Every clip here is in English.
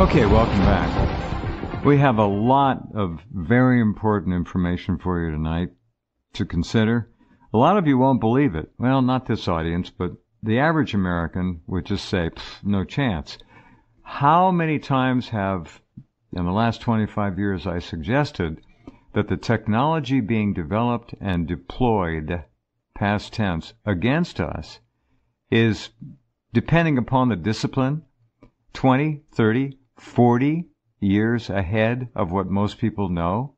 Okay, welcome back. We have a lot of very important information for you tonight to consider. A lot of you won't believe it. Well, not this audience, but the average American would just say, no chance. How many times have, in the last 25 years, I suggested that the technology being developed and deployed, past tense, against us is depending upon the discipline, 20, 30, 40 years ahead of what most people know?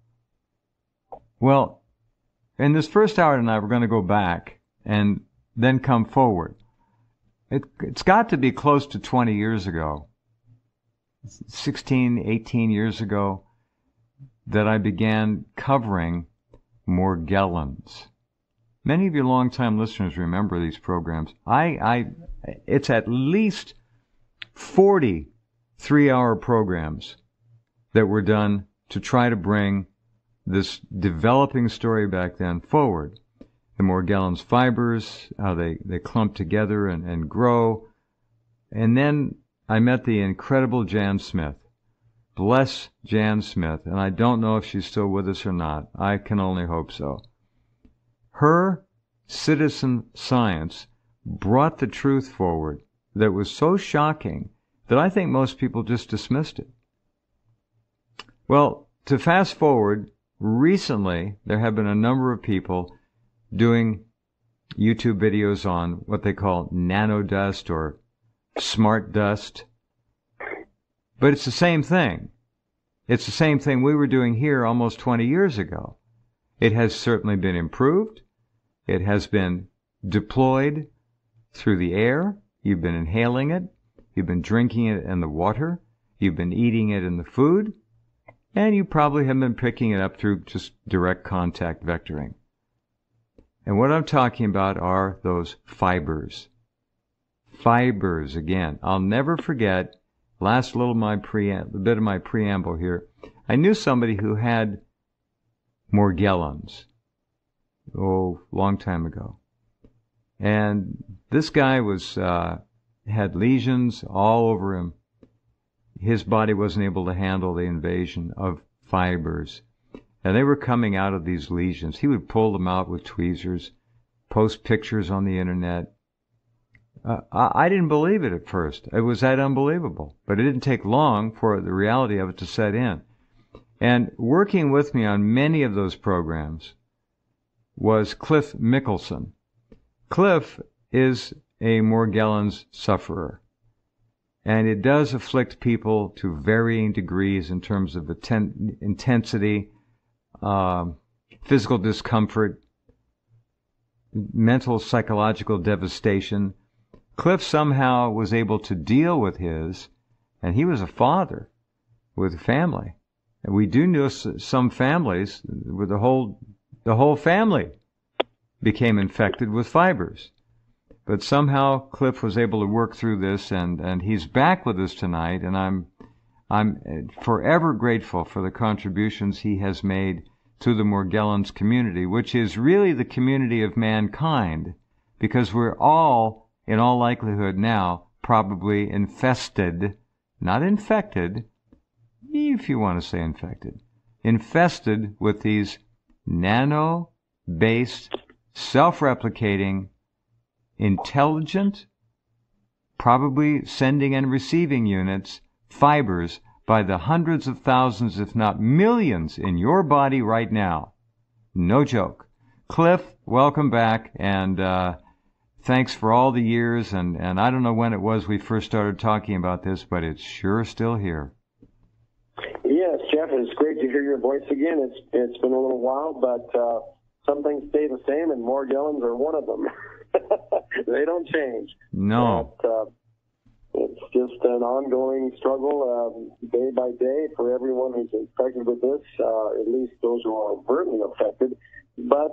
Well, in this first hour tonight, we're going to go back and then come forward. It's got to be close to 20 years ago, 16, 18 years ago, that I began covering Morgellons. Many of you longtime listeners remember these programs. It's at least 40 3-hour programs that were done to try to bring this developing story back then forward. The Morgellons fibers, how they clump together and grow. And then I met the incredible Jan Smith. Bless Jan Smith. And I don't know if she's still with us or not. I can only hope so. Her citizen science brought the truth forward that was so shocking that I think most people just dismissed it. Well, to fast forward, recently there have been a number of people doing YouTube videos on what they call nanodust or smart dust. But it's the same thing. It's the same thing we were doing here almost 20 years ago. It has certainly been improved. It has been deployed through the air. You've been inhaling it. You've been drinking it in the water. You've been eating it in the food. And you probably have been picking it up through just direct contact vectoring. And what I'm talking about are those fibers. Fibers, again. I'll never forget, last little bit of my preamble here. I knew somebody who had Morgellons. Long time ago. And this guy had lesions all over him. His body wasn't able to handle the invasion of fibers. And they were coming out of these lesions. He would pull them out with tweezers, post pictures on the internet. I didn't believe it at first. It was that unbelievable. But it didn't take long for the reality of it to set in. And working with me on many of those programs was Cliff Mickelson. Cliff is a Morgellons sufferer. And it does afflict people to varying degrees in terms of intensity, physical discomfort, mental, psychological devastation. Cliff somehow was able to deal with his, and he was a father with a family. And we do know some families where the whole family became infected with fibers. But somehow Cliff was able to work through this, and he's back with us tonight, and I'm forever grateful for the contributions he has made to the Morgellons community, which is really the community of mankind, because we're all, in all likelihood now, probably infested, not infected, if you want to say infested with these nano-based, self-replicating, intelligent, probably sending and receiving units, fibers, by the hundreds of thousands, if not millions, in your body right now. No joke. Cliff, welcome back, and thanks for all the years, and I don't know when it was we first started talking about this, but it's sure still here. Yes, Jeff, it's great to hear your voice again. It's been a little while, but some things stay the same, and Morgellons are one of them. They don't change. No. But, it's just an ongoing struggle day by day for everyone who's infected with this, at least those who are overtly affected. But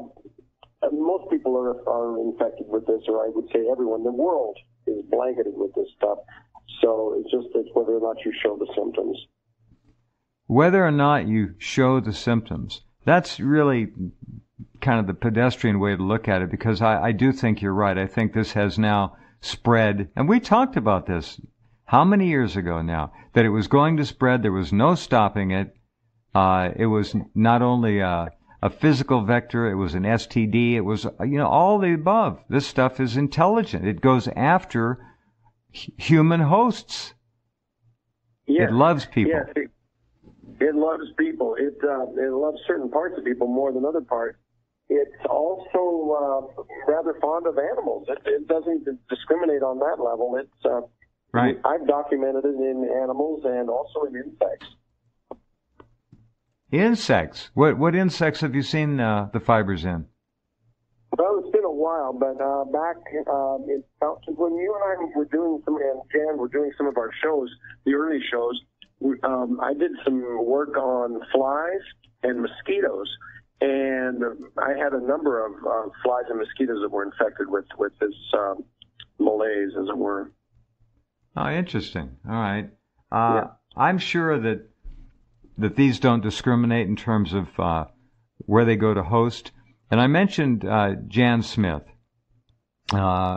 most people are infected with this, or I would say everyone. The world is blanketed with this stuff. So it's whether or not you show the symptoms. Whether or not you show the symptoms, that's really kind of the pedestrian way to look at it, because I do think you're right. I think this has now spread, and we talked about this. how many years ago now, that it was going to spread. There was no stopping it. It was not only a physical vector, it was an STD, it was, all the above. This stuff is intelligent. It goes after human hosts. Yes. It loves people. Yes, it loves people. It loves certain parts of people more than other parts. It's also rather fond of animals. It doesn't discriminate on that level. It's right. I've documented it in animals and also in insects. Insects. What insects have you seen the fibers in? Well, it's been a while, but back when you and I were doing and Jan were doing some of our shows, the early shows, I did some work on flies and mosquitoes, and I had a number of flies and mosquitoes that were infected with this malaise, as it were. Oh, interesting. All right. Yeah. I'm sure that these don't discriminate in terms of where they go to host. And I mentioned Jan Smith. You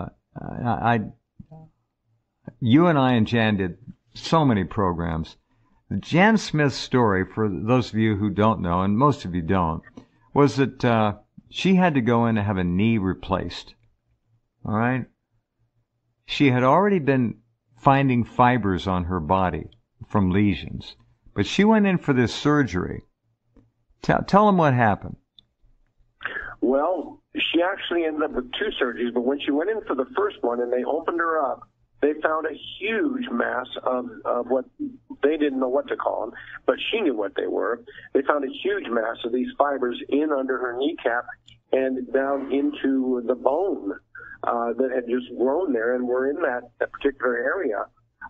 and I and Jan did so many programs. Jan Smith's story, for those of you who don't know, and most of you don't, was that she had to go in and have a knee replaced. All right? She had already been finding fibers on her body from lesions, but she went in for this surgery. Tell them what happened. Well, she actually ended up with 2 surgeries, but when she went in for the first one and they opened her up, they found a huge mass of what they didn't know what to call them, but she knew what they were. They found a huge mass of these fibers in under her kneecap and down into the bone that had just grown there and were in that particular area.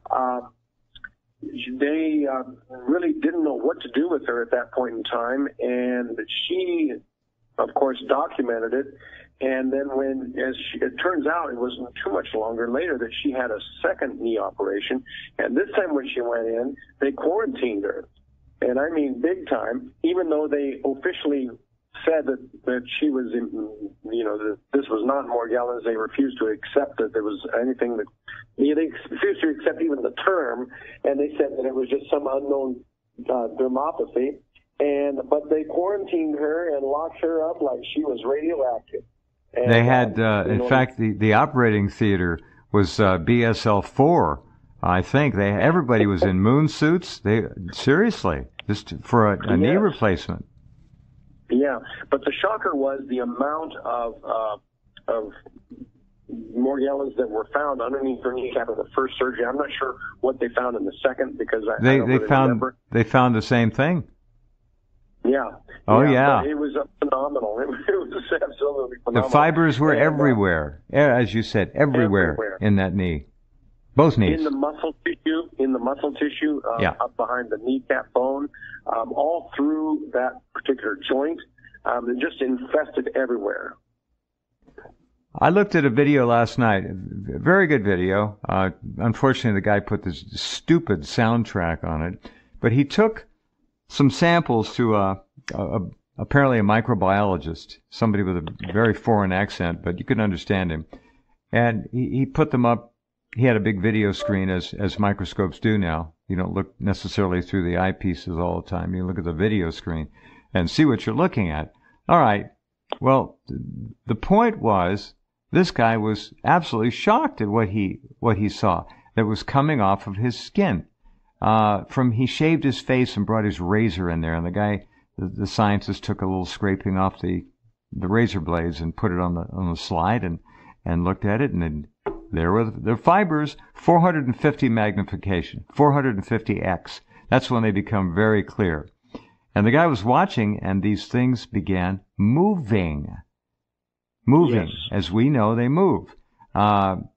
They really didn't know what to do with her at that point in time, and she, of course, documented it. And then it turns out, it wasn't too much longer later that she had a second knee operation. And this time when she went in, they quarantined her. And I mean big time, even though they officially said that she was, that this was not Morgellons. They refused to accept that there was anything that, they refused to accept even the term. And they said that it was just some unknown dermopathy. But they quarantined her and locked her up like she was radioactive. And, they had, in fact, the operating theater was BSL-4, I think. Everybody was in moon suits. Seriously, just for a knee replacement. Yeah, but the shocker was the amount of Morgellons that were found underneath her kneecap in the first surgery. I'm not sure what they found in the second because I don't really remember. They found the same thing. Yeah. Oh, yeah. It was phenomenal. It was absolutely phenomenal. The fibers were everywhere, as you said, everywhere in that knee. Both knees. In the muscle tissue, up behind the kneecap bone, all through that particular joint. It just infested everywhere. I looked at a video last night, a very good video. Unfortunately, the guy put this stupid soundtrack on it, but he took some samples to apparently a microbiologist, somebody with a very foreign accent, but you could understand him. And he put them up. He had a big video screen, as microscopes do now. You don't look necessarily through the eyepieces all the time. You look at the video screen and see what you're looking at. All right. Well, the point was this guy was absolutely shocked at what he saw that was coming off of his skin. He shaved his face and brought his razor in there, and the guy, the scientist, took a little scraping off the razor blades and put it on the slide and looked at it, and then there were the fibers, 450 magnification, 450x. That's when they become very clear. And the guy was watching, and these things began moving. Yes. As we know, they move. And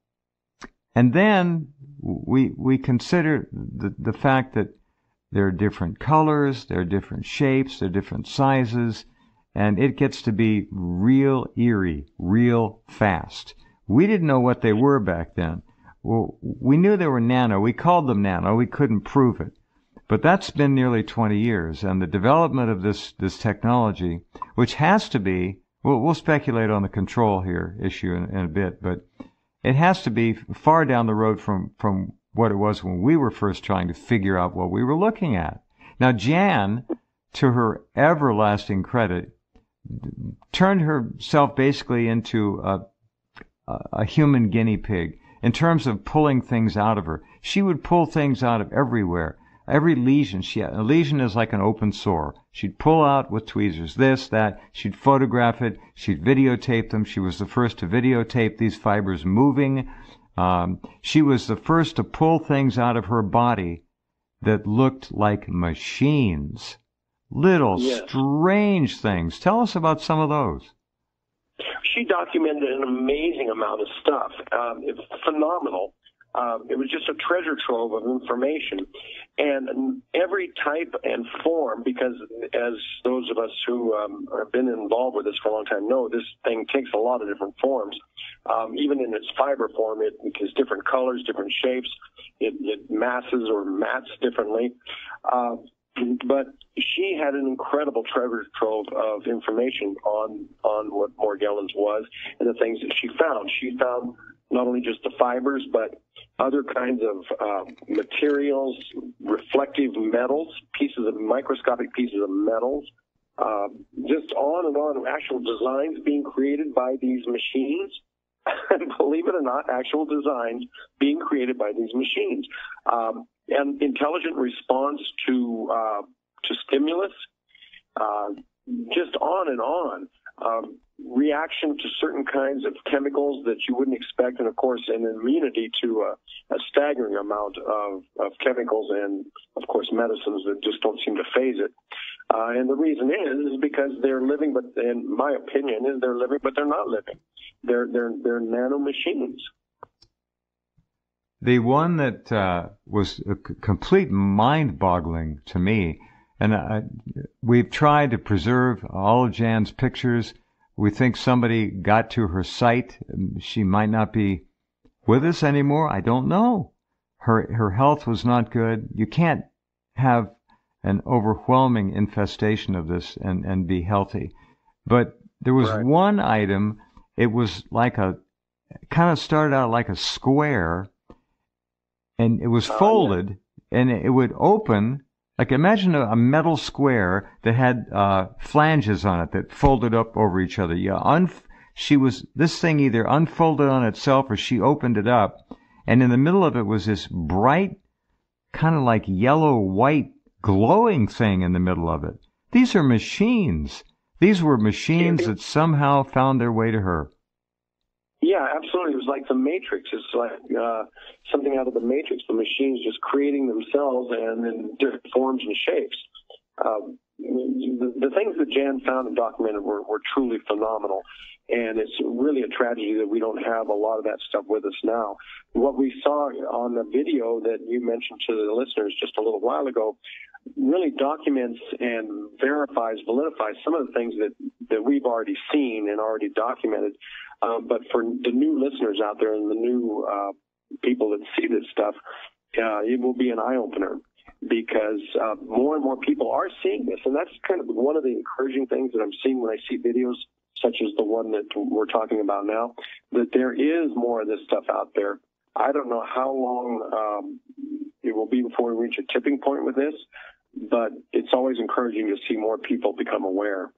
then we consider the fact that there are different colors, there are different shapes, there are different sizes, and it gets to be real eerie, real fast. We didn't know what they were back then. Well, we knew they were nano. We called them nano. We couldn't prove it. But that's been nearly 20 years, and the development of this technology, which has to be, we'll speculate on the control here issue in a bit, but it has to be far down the road from what it was when we were first trying to figure out what we were looking at. Now, Jan, to her everlasting credit, turned herself basically into a human guinea pig in terms of pulling things out of her. She would pull things out of everywhere. Every lesion she had. A lesion is like an open sore. She'd pull out with tweezers this, that. She'd photograph it. She'd videotape them. She was the first to videotape these fibers moving. She was the first to pull things out of her body that looked like machines. Little strange things. Tell us about some of those. She documented an amazing amount of stuff. It's phenomenal. It was just a treasure trove of information. And every type and form, because as those of us who have been involved with this for a long time know, this thing takes a lot of different forms. Even in its fiber form, it has different colors, different shapes. It masses or mats differently. But she had an incredible treasure trove of information on what Morgellons was and the things that she found. She found not only just the fibers, but other kinds of materials, reflective metals, microscopic pieces of metals, just on and on, actual designs being created by these machines. And believe it or not, actual designs being created by these machines. And intelligent response to stimulus, just on and on. Reaction to certain kinds of chemicals that you wouldn't expect, and of course an immunity to a staggering amount of chemicals and of course medicines that just don't seem to phase it. And the reason is because they're living, but in my opinion, is they're living, but they're not living. They're nano machines. The one that was a complete mind-boggling to me, and we've tried to preserve all of Jan's pictures. We think somebody got to her site. She might not be with us anymore. I don't know. Her health was not good. You can't have an overwhelming infestation of this and be healthy. But there was one item. It was like kind of started out like a square, and it was folded, and it would open. Like imagine a metal square that had flanges on it that folded up over each other. This thing either unfolded on itself or she opened it up, and in the middle of it was this bright, kind of like yellow-white glowing thing in the middle of it. These are machines. These were machines that somehow found their way to her. Yeah, absolutely. It was like the Matrix. It's like something out of the Matrix. The machines just creating themselves and in different forms and shapes. The things that Jan found and documented were truly phenomenal. And it's really a tragedy that we don't have a lot of that stuff with us now. What we saw on the video that you mentioned to the listeners just a little while ago really documents and validifies some of the things that we've already seen and already documented. But for the new listeners out there and the new people that see this stuff, it will be an eye-opener because more and more people are seeing this. And that's kind of one of the encouraging things that I'm seeing when I see videos such as the one that we're talking about now, that there is more of this stuff out there. I don't know how long it will be before we reach a tipping point with this, but it's always encouraging to see more people become aware.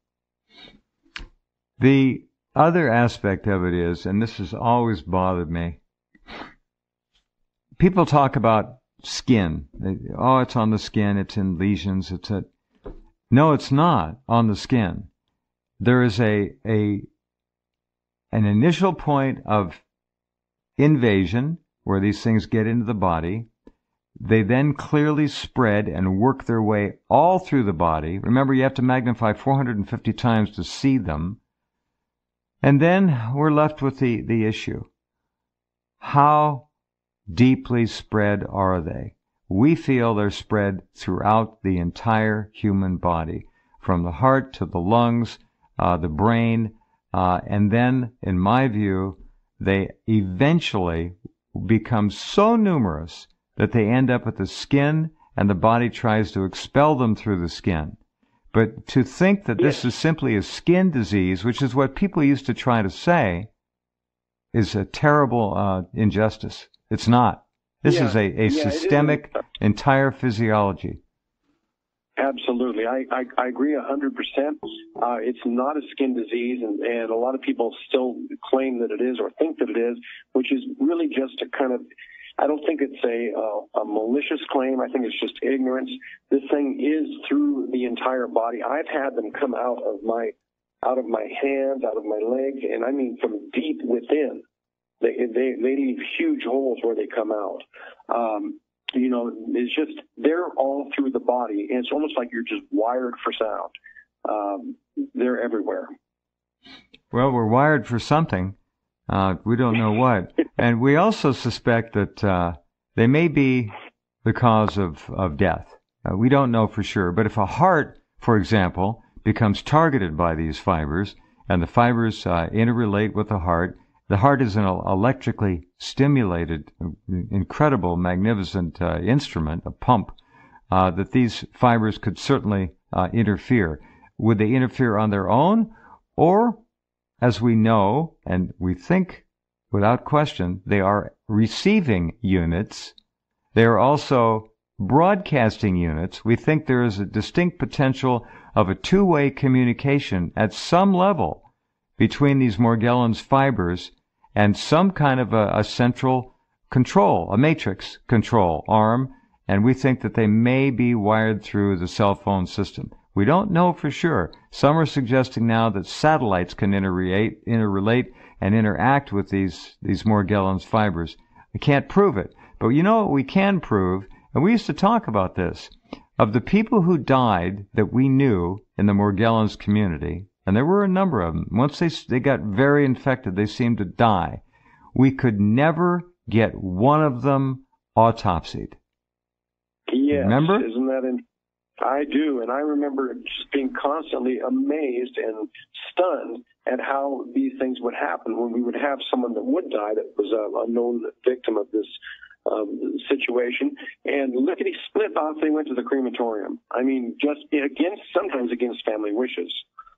The other aspect of it is, and this has always bothered me, people talk about skin. It's on the skin, it's in lesions, No, it's not on the skin. There is an initial point of invasion where these things get into the body. They then clearly spread and work their way all through the body. Remember, you have to magnify 450 times to see them. And then we're left with the issue. How deeply spread are they? We feel they're spread throughout the entire human body, from the heart to the lungs, the brain, and then, in my view, they eventually become so numerous that they end up at the skin, and the body tries to expel them through the skin. But to think that this is simply a skin disease, which is what people used to try to say, is a terrible injustice. It's not. This is a systemic, entire physiology. Absolutely. I agree 100%. It's not a skin disease, and a lot of people still claim that it is or think that it is, which is really just a kind of, I don't think it's a malicious claim. I think it's just ignorance. This thing is through the entire body. I've had them come out of my hands, out of my legs, and I mean from deep within. They leave huge holes where they come out. It's just, they're all through the body, and it's almost like you're just wired for sound. They're everywhere. Well, we're wired for something. We don't know what. And we also suspect that they may be the cause of death. We don't know for sure. But if a heart, for example, becomes targeted by these fibers, and the fibers interrelate with the heart is an electrically stimulated, incredible, magnificent instrument, a pump, that these fibers could certainly interfere. Would they interfere on their own? Or, as we know, and we think without question, they are receiving units. They are also broadcasting units. We think there is a distinct potential of a two-way communication at some level between these Morgellons fibers and some kind of a central control, a matrix control arm, and we think that they may be wired through the cell phone system. We don't know for sure. Some are suggesting now that satellites can interrelate and interact with these Morgellons fibers. I can't prove it, but you know what we can prove, and we used to talk about this, of the people who died that we knew in the Morgellons community, and there were a number of them. Once they got very infected, they seemed to die. We could never get one of them autopsied. Yes. Remember? Isn't that I do, and I remember just being constantly amazed and stunned at how these things would happen when we would have someone that would die that was a known victim of this situation, and lickety split off they went to the crematorium. I mean, just sometimes against family wishes.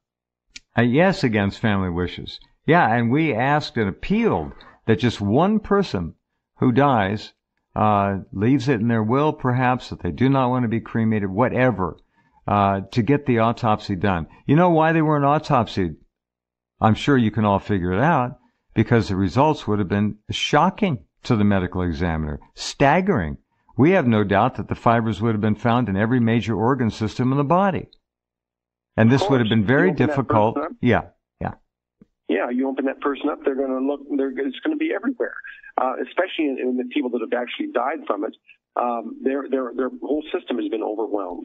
Yes, against family wishes. Yeah, and we asked and appealed that just one person who dies leaves it in their will, perhaps, that they do not want to be cremated, whatever, to get the autopsy done. You know why they weren't autopsied? I'm sure you can all figure it out, because the results would have been shocking to the medical examiner, staggering. We have no doubt that the fibers would have been found in every major organ system in the body. And this would have been very difficult. Yeah. Yeah, you open that person up, they're going to look. It's going to be everywhere, especially in the people that have actually died from it. Their whole system has been overwhelmed.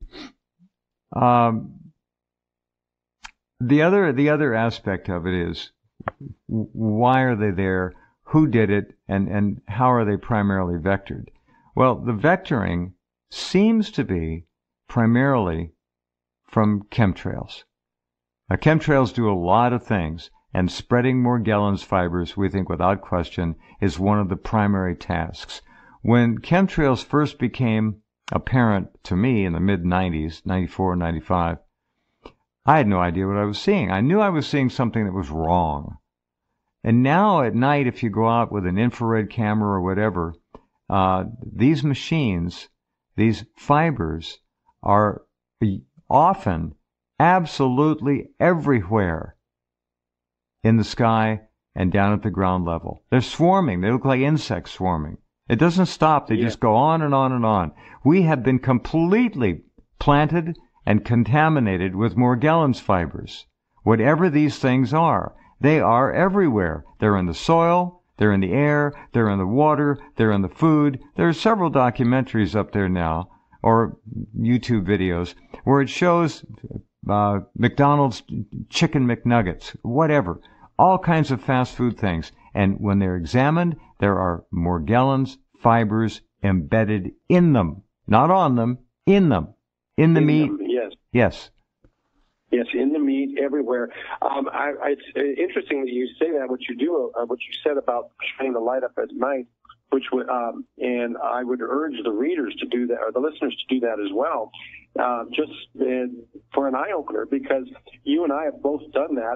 The other aspect of it is, why are they there? Who did it? And how are they primarily vectored? Well, the vectoring seems to be primarily from chemtrails. Now, chemtrails do a lot of things, and spreading Morgellons fibers, we think without question, is one of the primary tasks. When chemtrails first became apparent to me in the mid-90s, 94, 95, I had no idea what I was seeing. I knew I was seeing something that was wrong. And now at night, if you go out with an infrared camera or whatever, these machines, these fibers, are often absolutely everywhere in the sky and down at the ground level. They're swarming. They look like insects swarming. It doesn't stop. They just go on and on and on. We have been completely planted and contaminated with Morgellons fibers. Whatever these things are, they are everywhere. They're in the soil, they're in the air, they're in the water, they're in the food. There are several documentaries up there now, or YouTube videos, where it shows McDonald's chicken McNuggets, whatever, all kinds of fast food things. And when they're examined, there are Morgellons fibers embedded in them, not on them, in them, in the meat. Yes. Yes, in the meat, everywhere. It's interesting that you say that. What you said about shining the light up at night, which would, and I would urge the readers to do that, or the listeners to do that as well, just for an eye opener, because you and I have both done that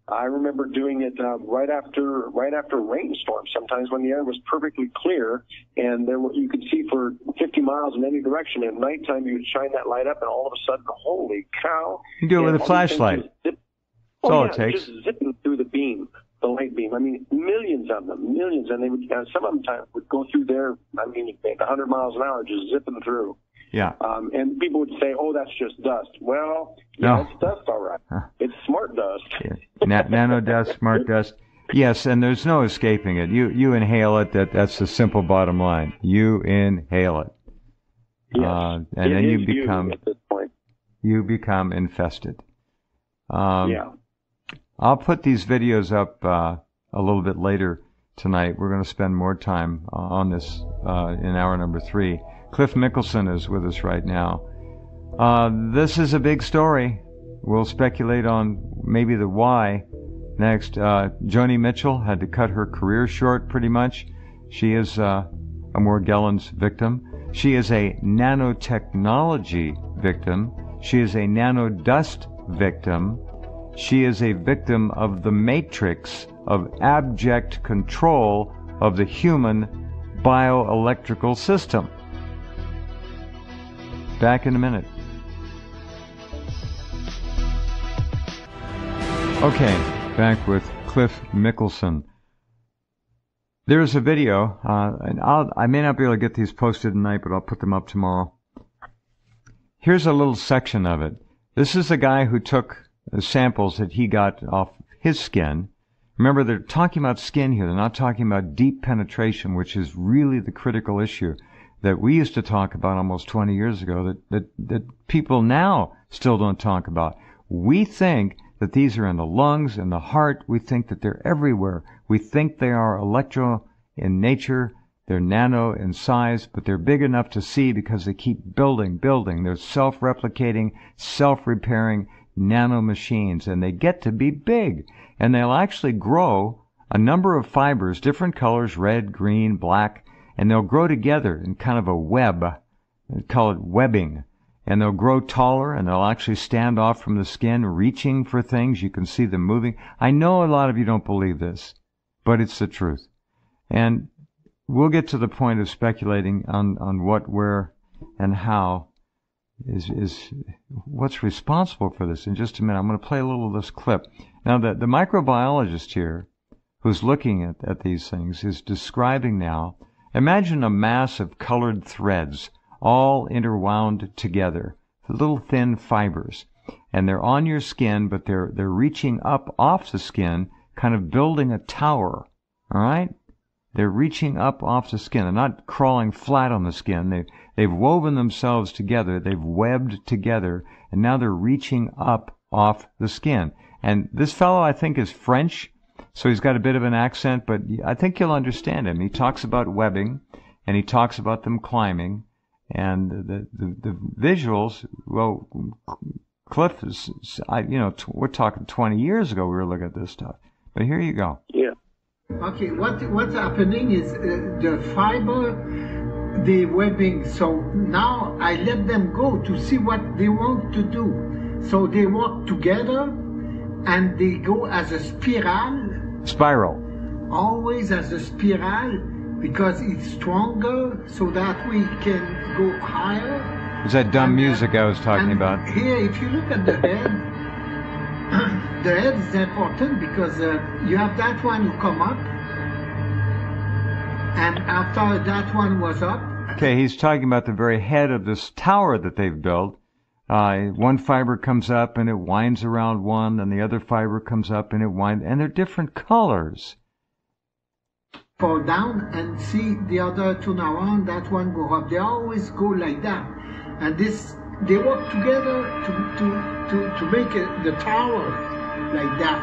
I remember doing it right after rainstorms. Sometimes when the air was perfectly clear and you could see for 50 miles in any direction. At nighttime, you would shine that light up, and all of a sudden, holy cow! You do it with a flashlight. That's all it takes. Just zipping through the beam, the light beam. I mean, millions of them, and they would. Some of them would go through there. I mean, 100 miles an hour, just zipping through. Yeah. And people would say, "Oh, that's just dust." Well, yeah, it's dust, all right. It's smart dust. Yeah. Nano dust, smart dust. Yes, and there's no escaping it. You inhale it. That's the simple bottom line. You inhale it. Yes. And then you become at this point. You become infested. Yeah. I'll put these videos up a little bit later tonight. We're going to spend more time on this in hour number 3. Cliff Mickelson is with us right now. This is a big story. We'll speculate on maybe the why next. Joni Mitchell had to cut her career short pretty much. She is a Morgellons victim. She is a nanotechnology victim. She is a nanodust victim. She is a victim of the matrix of abject control of the human bioelectrical system. Back in a minute. Okay, back with Cliff Mickelson. There's a video, and I may not be able to get these posted tonight, but I'll put them up tomorrow. Here's a little section of it. This is a guy who took samples that he got off his skin. Remember, they're talking about skin here. They're not talking about deep penetration, which is really the critical issue that we used to talk about almost 20 years ago that people now still don't talk about. We think that these are in the lungs, in the heart. We think that they're everywhere. We think they are electro in nature. They're nano in size, but they're big enough to see because they keep building. They're self-replicating, self-repairing nano machines, and they get to be big. And they'll actually grow a number of fibers, different colors, red, green, black, and they'll grow together in kind of a web. They call it webbing. And they'll grow taller, and they'll actually stand off from the skin, reaching for things. You can see them moving. I know a lot of you don't believe this, but it's the truth. And we'll get to the point of speculating on what, where, and how is what's responsible for this in just a minute. I'm going to play a little of this clip. Now, the microbiologist here who's looking at these things is describing now, imagine a mass of colored threads all interwound together, little thin fibers, and they're on your skin, but they're reaching up off the skin, kind of building a tower. All right? They're reaching up off the skin. They're not crawling flat on the skin. They've woven themselves together. They've webbed together, and now they're reaching up off the skin. And this fellow, I think, is French, so he's got a bit of an accent, but I think you'll understand him. He talks about webbing, and he talks about them climbing, and the visuals. Well, Cliff is, we're talking 20 years ago. We were looking at this stuff, but here you go. Yeah. Okay, what's happening is the fiber, the webbing. So now I let them go to see what they want to do. So they walk together, and they go as a spiral. Always as a spiral, because it's stronger, so that we can go higher. Is that dumb music I was talking about? Here, if you look at the head, the head is important because you have that one who come up, and after that one was up. Okay, he's talking about the very head of this tower that they've built. One fiber comes up and it winds around one, and the other fiber comes up and it winds, and they're different colors. Fall down and see the other turn around, that one go up. They always go like that, and they work together to make the tower like that.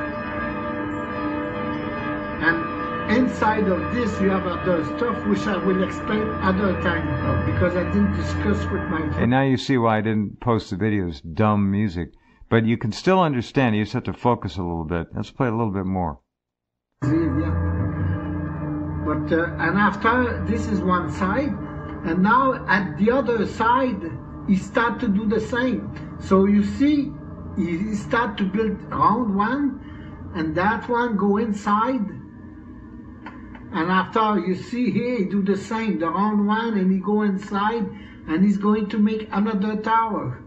And inside of this you have other stuff which I will explain other time because I didn't discuss with my friend. And now you see why I didn't post the videos. Dumb music. But you can still understand. You just have to focus a little bit. Let's play a little bit more. Yeah. But and after this is one side, and now at the other side he start to do the same. So you see, he start to build round one, and that one go inside. And after you see here, he do the same, the round one, and he go inside, and he's going to make another tower.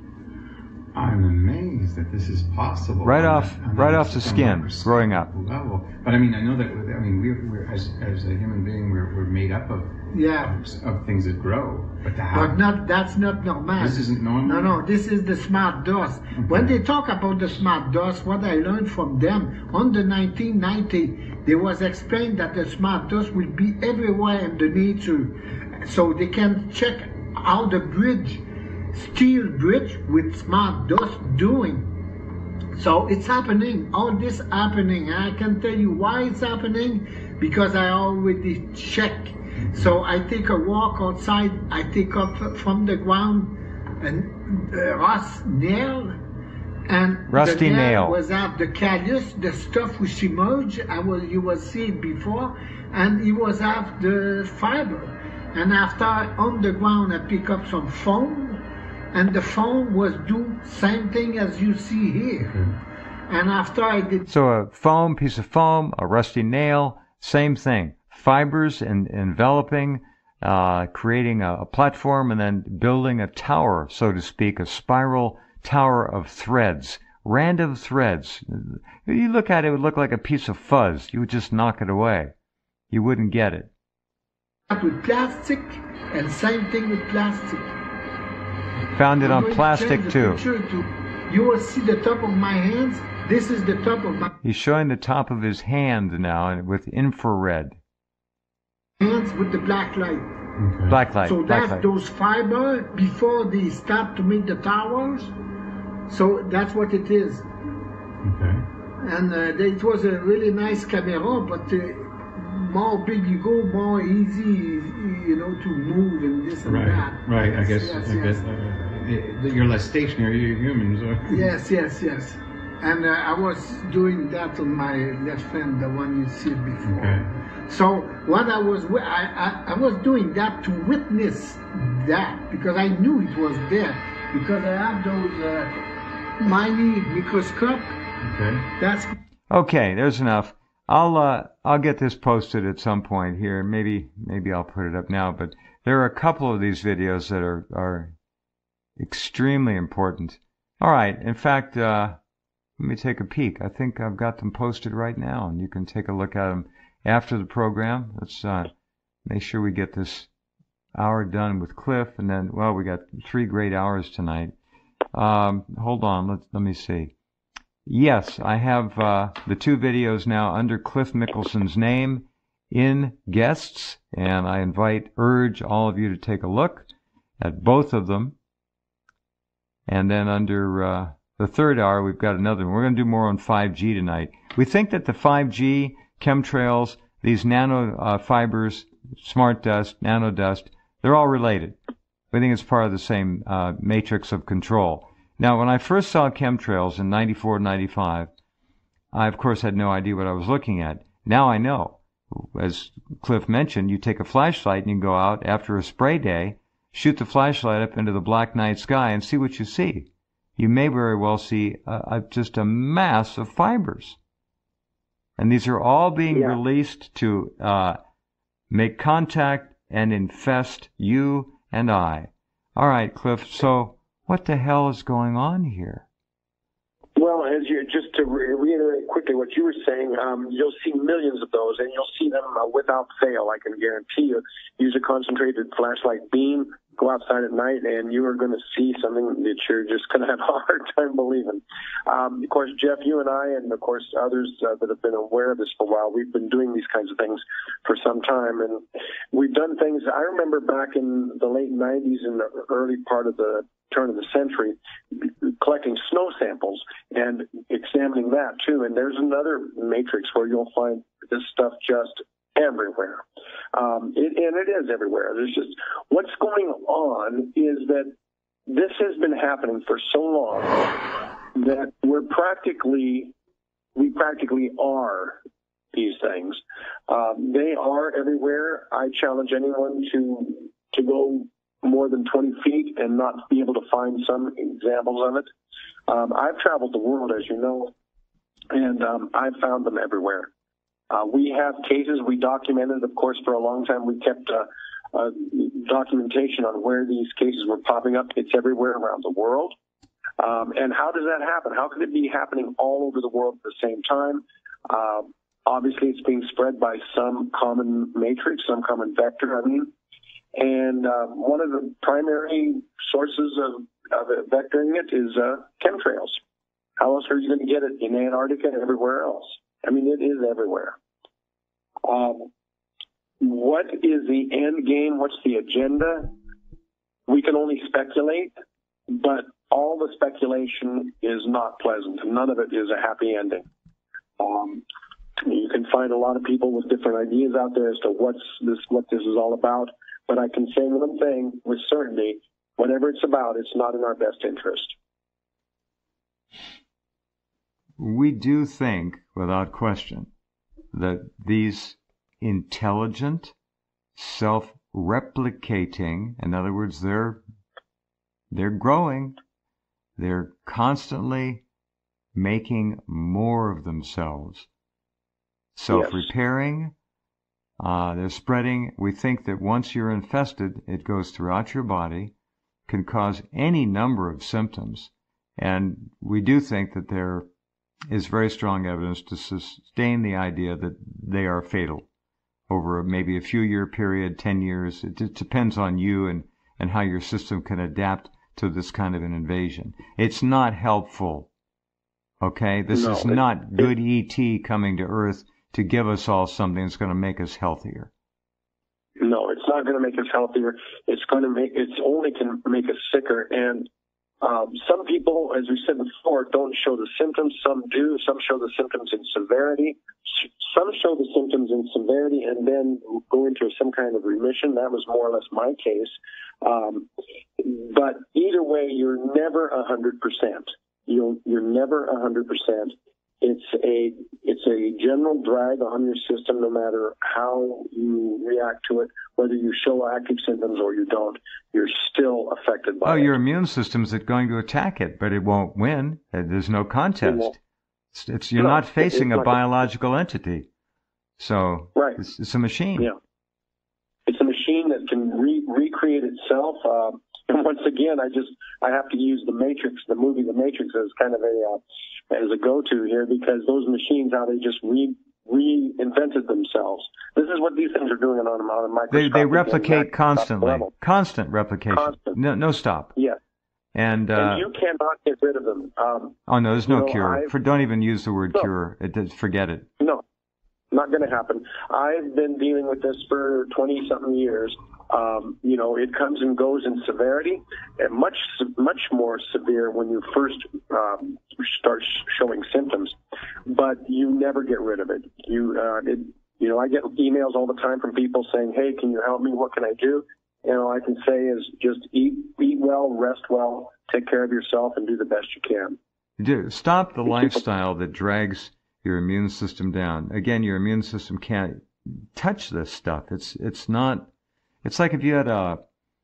I'm amazed that this is possible. Right off the skin, growing up. Level. But I mean, I know that. I mean, we're as a human being, we're made up of things that grow. But that's not normal. This isn't normal. No, this is the smart dust. Okay. When they talk about the smart dust, what I learned from them on the 1990, they was explained that the smart dust will be everywhere in the nature, so they can check how the steel bridge with smart dust doing. So it's happening, all this happening. I can tell you why it's happening, because I already check. So I take a walk outside, I take up from the ground and rusty nail, and rusty the nail was out the callus, the stuff which emerged, you was seeing before, and it was out the fiber. And after on the ground I pick up some foam, and the foam was do same thing as you see here. And after I did... So a piece of foam, a rusty nail, same thing. Fibers enveloping, creating a platform, and then building a tower, so to speak, a spiral tower of threads, random threads. You look at it, it would look like a piece of fuzz. You would just knock it away. You wouldn't get it. With plastic, and same thing with plastic. Found it on plastic too. You will see the top of my hands. This is the top of my... He's showing the top of his hand now, and with infrared. Hands with the black light. Okay. Black light. So black that's light. those fibers before they start to make the towers. So that's what it is. Okay. And it was a really nice camera, but more big you go, more easy, to move and this and that. Right. I guess. Yes. You're less stationary. You're humans. Yes. And I was doing that on my left hand, the one you see before. Okay. So what I was doing that to witness that, because I knew it was there, because I have those mini microscope. Okay. That's okay. There's enough. I'll get this posted at some point here. Maybe I'll put it up now. But there are a couple of these videos that are extremely important. All right. In fact, let me take a peek. I think I've got them posted right now, and you can take a look at them after the program. Let's make sure we get this hour done with Cliff, and then, well, we got 3 great hours tonight. Hold on. Let me see. Yes, I have the 2 videos now under Cliff Mickelson's name in guests, and I urge all of you to take a look at both of them. And then under the 3rd hour, we've got another one. We're going to do more on 5G tonight. We think that the 5G, chemtrails, these nano fibers, smart dust, nano dust, they're all related. We think it's part of the same matrix of control. Now, when I first saw chemtrails in 94, 95, I, of course, had no idea what I was looking at. Now I know. As Cliff mentioned, you take a flashlight and you go out after a spray day, shoot the flashlight up into the black night sky and see what you see. You may very well see just a mass of fibers. And these are all being released to make contact and infest you and I. All right, Cliff, so what the hell is going on here? Well, just to reiterate quickly what you were saying, you'll see millions of those, and you'll see them without fail, I can guarantee you. Use a concentrated flashlight beam, go outside at night, and you are going to see something that you're just going to have a hard time believing. Of course, Jeff, you and I, and of course others that have been aware of this for a while, we've been doing these kinds of things for some time, and we've done things. I remember back in the late 90s and the early part of the turn of the century, collecting snow samples and examining that too. And there's another matrix where you'll find this stuff just everywhere. And it is everywhere. There's just, what's going on is that this has been happening for so long that we practically are these things. They are everywhere. I challenge anyone to go more than 20 feet and not be able to find some examples of it. I've traveled the world, as you know, And I've found them everywhere. We have cases we documented, of course, for a long time. We kept documentation on where these cases were popping up. It's everywhere around the world. And how does that happen? How could it be happening all over the world at the same time? Obviously, it's being spread by some common matrix, some common vector, And one of the primary sources of vectoring it is chemtrails. How else are you going to get it in Antarctica and everywhere else? It is everywhere. What is the end game? What's the agenda? We can only speculate, but all the speculation is not pleasant. None of it is a happy ending. You can find a lot of people with different ideas out there as to what this is all about. But I can say one thing with certainty: whatever it's about, it's not in our best interest. We do think, without question, that these intelligent, self-replicating, in other words, they're growing, they're constantly making more of themselves, self-repairing, they're spreading. We think that once you're infested, it goes throughout your body, can cause any number of symptoms, and we do think that there is very strong evidence to sustain the idea that they are fatal over maybe a few-year period, 10 years. It depends on you and how your system can adapt to this kind of an invasion. It's not helpful, okay? This is not good ET coming to Earth to give us all something that's going to make us healthier. No, it's not going to make us healthier. It's only can make us sicker. And some people, as we said before, don't show the symptoms. Some do. Some show the symptoms in severity. Some show the symptoms in severity and then go into some kind of remission. That was more or less my case. But either way, you're never 100%. You're never 100%. It's a general drag on your system, no matter how you react to it. Whether you show active symptoms or you don't, you're still affected by it. Your immune system's going to attack it, but it won't win. There's no contest. You're not facing a biological entity. So right. It's a machine. Yeah. It's a machine that can recreate itself. And once again, I have to use the movie The Matrix as kind of as a go-to here, because those machines, how they just reinvented themselves. This is what these things are doing on a microscopic. They replicate constantly. Level. Constant replication. Constant. No stop. Yes. And you cannot get rid of them. No, there's no cure. Don't even use the word cure. Forget it. No, not going to happen. I've been dealing with this for 20-something years. It comes and goes in severity, and much more severe when you first start showing symptoms. But you never get rid of it. I get emails all the time from people saying, "Hey, can you help me? What can I do?" I can say is just eat well, rest well, take care of yourself, and do the best you can. Stop the lifestyle that drags your immune system down. Again, your immune system can't touch this stuff. It's not. It's like if you had a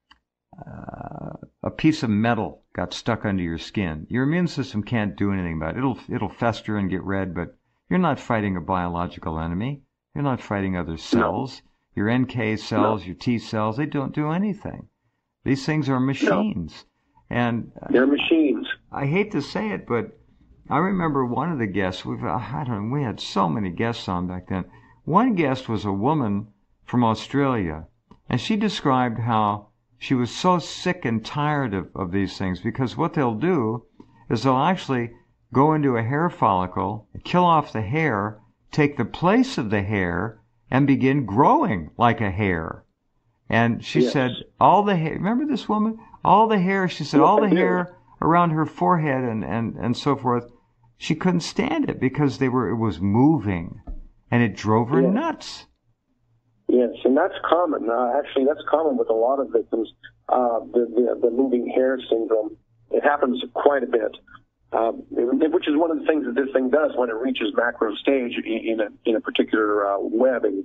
piece of metal got stuck under your skin. Your immune system can't do anything about it. It'll fester and get red, but you're not fighting a biological enemy. You're not fighting other cells. No. Your NK cells, your T cells, they don't do anything. These things are machines. No. And they're machines. I hate to say it, but I remember one of the guests, we had so many guests on back then. One guest was a woman from Australia, and she described how she was so sick and tired of these things, because what they'll do is they'll actually go into a hair follicle, kill off the hair, take the place of the hair, and begin growing like a hair. And she said all the hair, remember this woman? All the hair, she said all the hair around her forehead and so forth, she couldn't stand it because it was moving, and it drove her nuts. Yes, and that's common. Actually, that's common with a lot of victims, the moving hair syndrome. It happens quite a bit, which is one of the things that this thing does when it reaches macro stage in a particular webbing.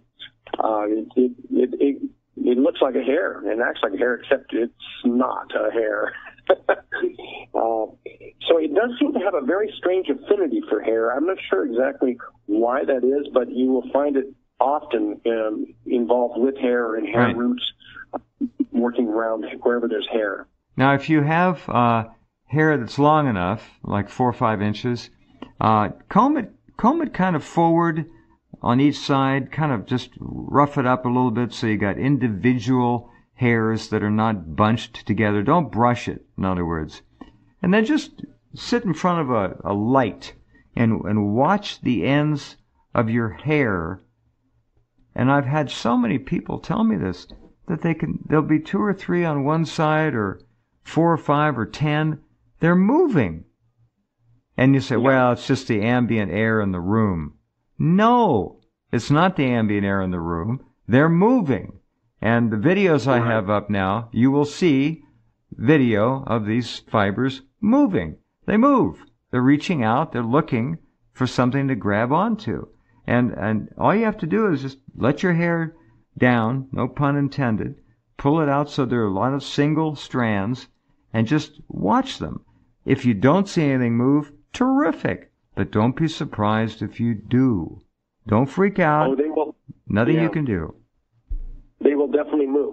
It looks like a hair and acts like a hair, except it's not a hair. So it does seem to have a very strange affinity for hair. I'm not sure exactly why that is, but you will find it often involved with hair and hair roots, working around wherever there's hair. Now, if you have hair that's long enough, like 4 or 5 inches, comb it kind of forward on each side, kind of just rough it up a little bit so you got individual hairs that are not bunched together. Don't brush it, in other words. And then just sit in front of a light and watch the ends of your hair. And I've had so many people tell me this, that there'll be 2 or 3 on one side, or 4 or 5 or 10. They're moving. And you say, well, it's just the ambient air in the room. No, it's not the ambient air in the room. They're moving. And the videos I have up now, you will see video of these fibers moving. They move. They're reaching out. They're looking for something to grab onto. And all you have to do is just let your hair down, no pun intended, pull it out so there are a lot of single strands, and just watch them. If you don't see anything move, terrific. But don't be surprised if you do. Don't freak out. Oh, they will. Nothing you can do. They will definitely move.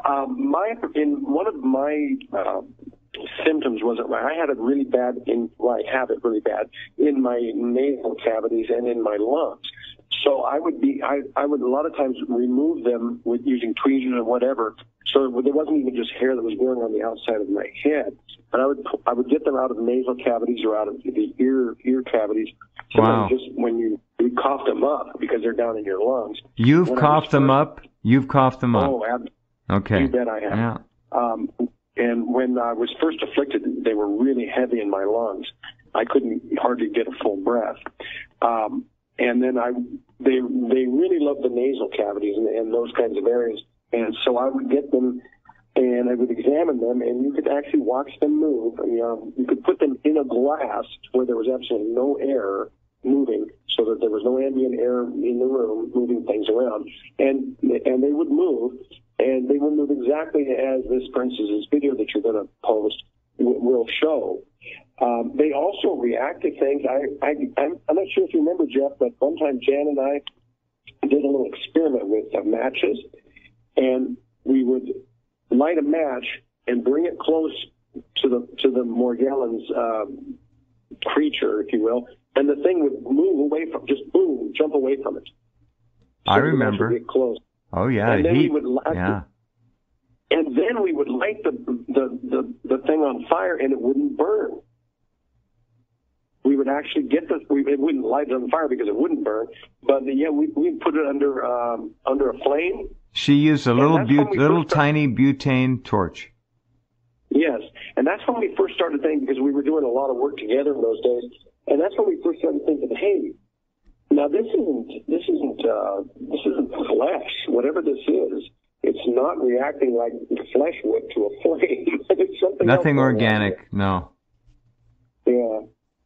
One of my symptoms was that I had it really bad I have it really bad in my nasal cavities and in my lungs. So I would a lot of times remove them with using tweezers or whatever. So there wasn't even just hair that was growing on the outside of my head. But I would get them out of the nasal cavities or out of the ear cavities. Wow. Just when you cough them up because they're down in your lungs. You've coughed them up? You've coughed them up? Oh, absolutely. Okay. You bet I have. Yeah. And when I was first afflicted, they were really heavy in my lungs. I couldn't hardly get a full breath. And then they really loved the nasal cavities and those kinds of areas. And so I would get them and I would examine them, and you could actually watch them move. And, you could put them in a glass where there was absolutely no air moving, so that there was no ambient air in the room moving things around. And they would move, and they would move exactly as this, for instance, this video that you're going to post will show. They also react to things. I'm not sure if you remember, Jeff, but one time Jan and I did a little experiment with matches, and we would light a match and bring it close to the Morgellons creature, if you will, and the thing would move away from, just boom, jump away from it. So I remember. Get close. Oh yeah, and then heat. we would light and then we would light the thing on fire, and it wouldn't burn. We would actually get it wouldn't light it on fire because it wouldn't burn, but we'd put it under a flame. She used a little tiny butane torch. Yes, and that's when we first started thinking, because we were doing a lot of work together in those days, and that's when we first started thinking, hey, now this isn't flesh. Whatever this is, it's not reacting like flesh would to a flame. It's something Nothing else organic, no. Yeah.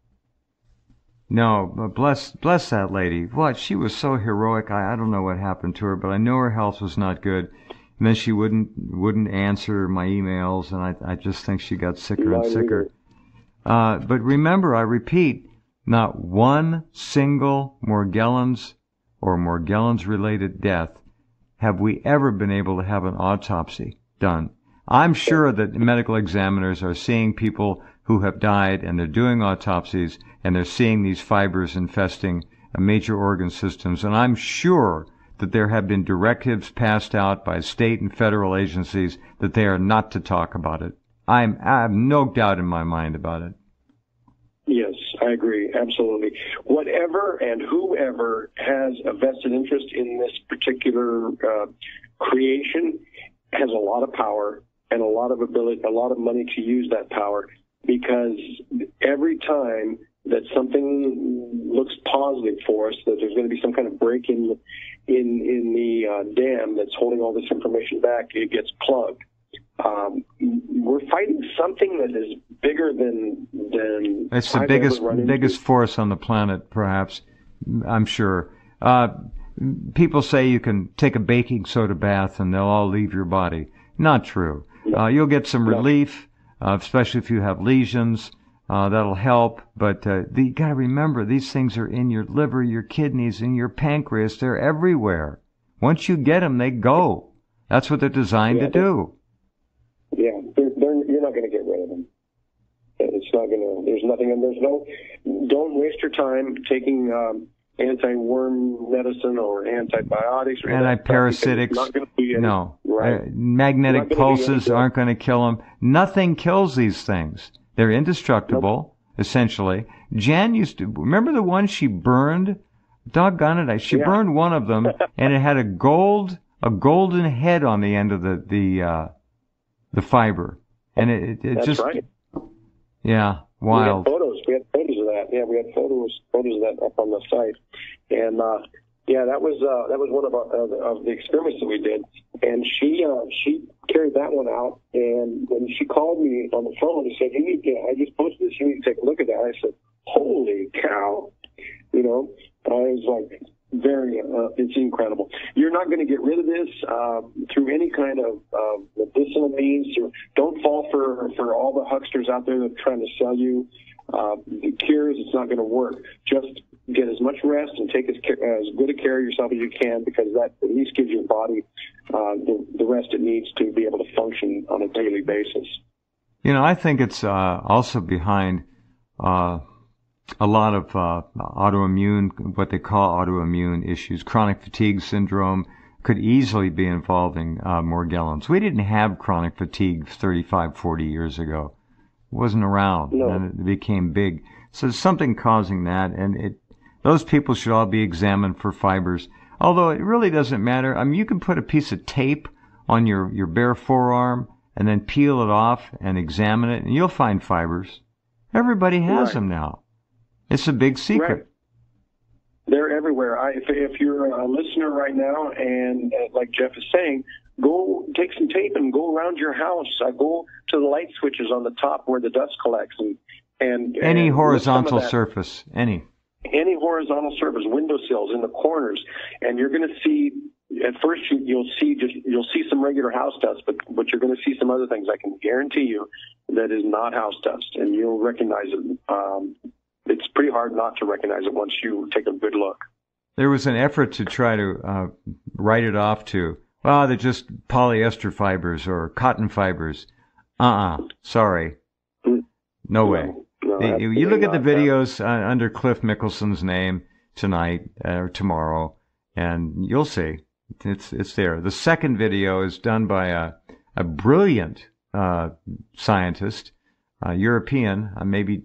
No, but bless that lady. What, she was so heroic. I don't know what happened to her, but I know her health was not good. And then she wouldn't answer my emails, and I just think she got sicker and sicker. But remember, I repeat, not one single Morgellons or Morgellons-related death have we ever been able to have an autopsy done. I'm sure that medical examiners are seeing people who have died, and they're doing autopsies, and they're seeing these fibers infesting major organ systems. And I'm sure that there have been directives passed out by state and federal agencies that they are not to talk about it. I have no doubt in my mind about it. Yes, I agree, absolutely. Whatever and whoever has a vested interest in this particular creation has a lot of power and a lot of ability, a lot of money to use that power, because every time that something looks positive for us, that there's going to be some kind of break in the dam that's holding all this information back, it gets plugged. We're fighting something that is bigger than it's the biggest force on the planet, perhaps. I'm sure. People say you can take a baking soda bath and they'll all leave your body. Not true. You'll get some relief, especially if you have lesions. That'll help. But you got to remember, these things are in your liver, your kidneys, and your pancreas. They're everywhere. Once you get them, they go. That's what they're designed to do. Yeah, you're not going to get rid of them. It's not going to. There's nothing, and there's no. Don't waste your time taking anti-worm medicine or antibiotics or antiparasitics. No, right. Magnetic pulses aren't going to kill them. Nothing kills these things. They're indestructible, essentially. Jan used to remember the one she burned. Doggone it! She burned one of them, and it had a golden head on the end of the fiber, and it That's just right. Yeah, wild. We had photos of that. Yeah, we had photos of that up on the site, and that was one of the experiments that we did. And she carried that one out, and when she called me on the phone and said, I just posted this, you need to take a look at that. I said, holy cow, I was like, it's incredible. You're not going to get rid of this through any kind of medicinal means. Don't fall for all the hucksters out there that are trying to sell you the cures. It's not going to work. Just get as much rest and take as good a care of yourself as you can, because that at least gives your body the rest it needs to be able to function on a daily basis. I think it's also behind a lot of autoimmune, what they call autoimmune issues. Chronic fatigue syndrome could easily be involving Morgellons. We didn't have chronic fatigue 35, 40 years ago. It wasn't around, and it became big. So there's something causing that, and those people should all be examined for fibers. Although it really doesn't matter. I mean, you can put a piece of tape on your bare forearm and then peel it off and examine it, and you'll find fibers. Everybody has them now. It's a big secret. Right. They're everywhere. If you're a listener right now, and like Jeff is saying, go take some tape and go around your house. Go to the light switches on the top where the dust collects, and any horizontal surface, any horizontal surface, windowsills, in the corners, and you're going to see. At first, you'll see some regular house dust, but you're going to see some other things. I can guarantee you that is not house dust, and you'll recognize it. It's pretty hard not to recognize it once you take a good look. There was an effort to try to write it off to, they're just polyester fibers or cotton fibers. Sorry. No way. No, you look at the videos under Cliff Mickelson's name tonight or tomorrow, and you'll see. It's there. The second video is done by a brilliant scientist, European, maybe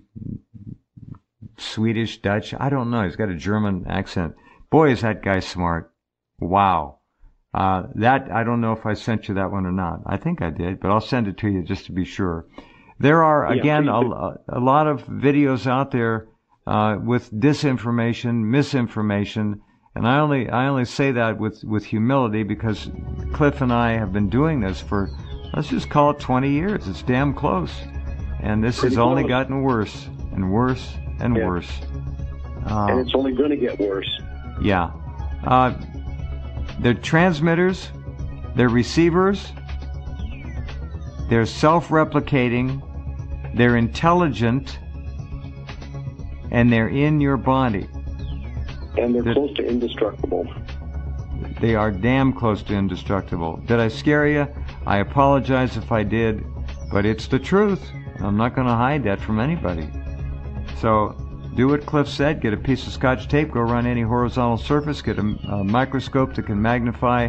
Swedish, Dutch, I don't know. He's got a German accent. Boy, is that guy smart. Wow. That, I don't know if I sent you that one or not. I think I did, but I'll send it to you just to be sure. There are, again, a lot of videos out there with disinformation, misinformation, and I only say that with humility, because Cliff and I have been doing this for, let's just call it 20 years. It's damn close. And this has only gotten worse and worse and worse. And it's only going to get worse. Yeah. They're transmitters, they're receivers, they're self-replicating, they're intelligent, and they're in your body. And they're close to indestructible. They are damn close to indestructible. Did I scare you? I apologize if I did, but it's the truth. I'm not going to hide that from anybody. So do what Cliff said. Get a piece of Scotch tape, go around any horizontal surface, get a microscope that can magnify,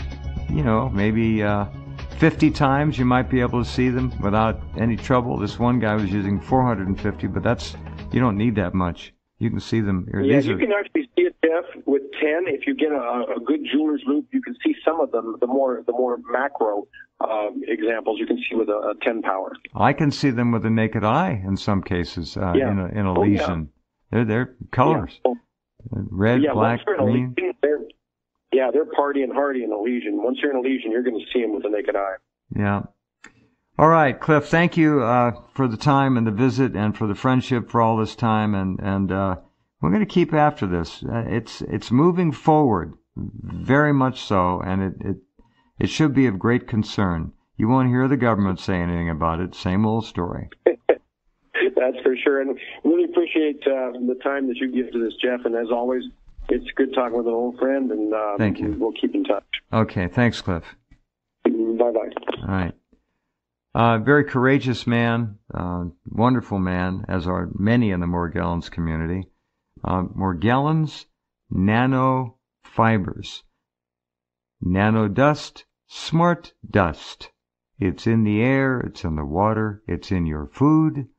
maybe 50 times. You might be able to see them without any trouble. This one guy was using 450, but you don't need that much. You can see them. Yeah, you can actually see it, Jeff, with 10. If you get a good jeweler's loupe, you can see some of them, the more macro examples you can see with a 10 power. I can see them with the naked eye in some cases in a lesion. Yeah. They're colors. Yeah. Red, black, green. They're partying hardy in a lesion. Once you're in a lesion, you're going to see them with the naked eye. Yeah. All right, Cliff, thank you for the time and the visit and for the friendship for all this time. And we're going to keep after this. It's moving forward, very much so, and it should be of great concern. You won't hear the government say anything about it. Same old story. That's That's for sure. And really appreciate the time that you give to this, Jeff. And as always, it's good talking with an old friend, and thank you. We'll keep in touch. Okay. Thanks, Cliff. Bye-bye. All right. Very courageous man, wonderful man, as are many in the Morgellons community. Morgellons nanofibers. Nanodust, smart dust. It's in the air, it's in the water, it's in your food,